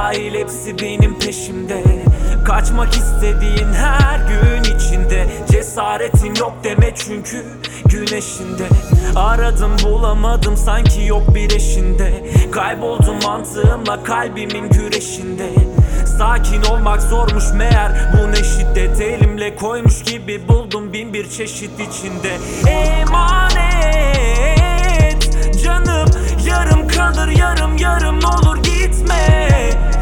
dahil hepsi benim peşimde. Kaçmak istediğin her gün içinde. Cesaretin yok deme çünkü güneşinde. Aradım bulamadım sanki yok bir eşinde. Kayboldum mantığımla kalbimin güreşinde. Sakin olmak zormuş meğer bu ne şiddet. Elimle koymuş gibi buldum bin bir çeşit içinde. Emanet canım yarım kalır yarım yarım, ne olur gitme.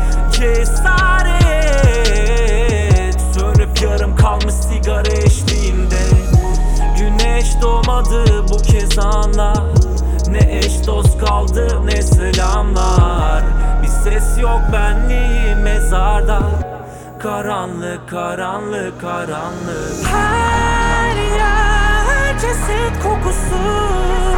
Cesaret sönüp yarım kalmış sigara eşliğinde. Güneş doğmadı bu kez anla. Ne eş dost kaldı ne selamlar. Bir ses yok benliğim mezarda. Karanlık karanlık karanlık. Her yer ceset kokusu.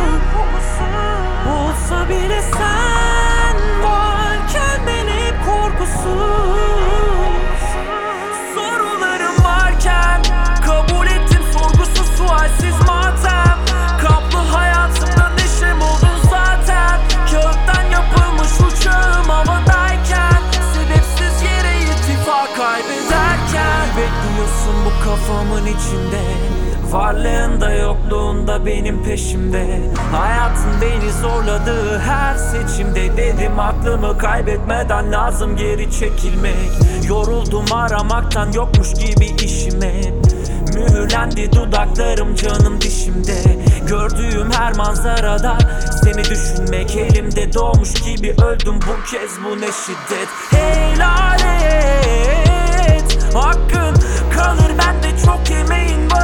Olsa bile sen varken ben hep korkusuz. Sorularım varken kabul ettim sorgusuz sualsiz matem. Kaplı hayatımda neşem oldun zaten. Kağıttan yapılmış uçağım havadayken. Sebepsiz yere irtifa kaybederken. Bekliyorsun bu kafamın içinde. Varlığında yokluğunda benim peşimde. Hayatın beni zorladığı her seçimde. Dedim aklımı kaybetmeden lazım geri çekilmek. Yoruldum aramaktan yokmuş gibi işim hep. Mühürlendi dudaklarım canım dişimde. Gördüğüm her manzarada seni düşünmek elimde. Doğmuş gibi öldüm bu kez bu ne şiddet. Helal et hakkın kalır bende çok emeğin var.